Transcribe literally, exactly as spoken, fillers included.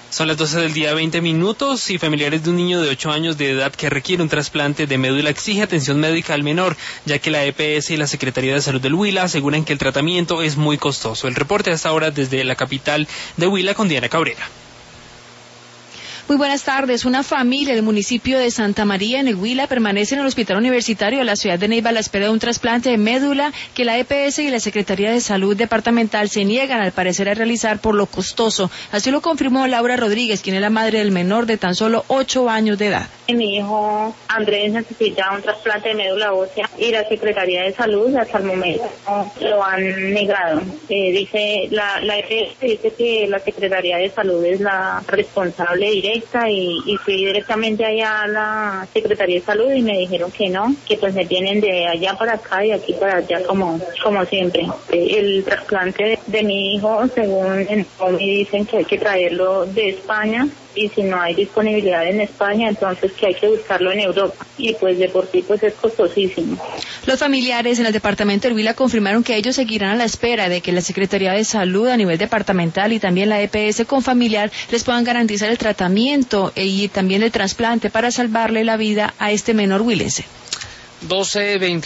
Son las doce del día, veinte minutos, y familiares de un niño de ocho años de edad que requiere un trasplante de médula exige atención médica al menor, ya que la E P S y la Secretaría de Salud del Huila aseguran que el tratamiento es muy costoso. El reporte a esta hora desde la capital de Huila con Diana Cabrera. Muy buenas tardes. Una familia del municipio de Santa María, en el Huila, permanece en el hospital universitario de la ciudad de Neiva a la espera de un trasplante de médula que la E P S y la Secretaría de Salud departamental se niegan al parecer a realizar por lo costoso. Así lo confirmó Laura Rodríguez, quien es la madre del menor de tan solo ocho años de edad. Mi hijo Andrés necesita un trasplante de médula ósea y la Secretaría de Salud hasta el momento lo han negado. Eh, dice la, la E P S dice que la Secretaría de Salud es la responsable directa y, y fui directamente allá a la Secretaría de Salud y me dijeron que no, que pues me tienen de allá para acá y aquí para allá como como siempre. El trasplante de, de mi hijo, según en OMI, dicen que hay que traerlo de España y si no hay disponibilidad en España, entonces que hay que buscarlo en Europa y pues de por sí pues es costosísimo. Los familiares en el departamento del Huila confirmaron que ellos seguirán a la espera de que la Secretaría de Salud a nivel departamental y también la E P S con familiar les puedan garantizar el tratamiento y también el trasplante para salvarle la vida a este menor huilense. doce veinte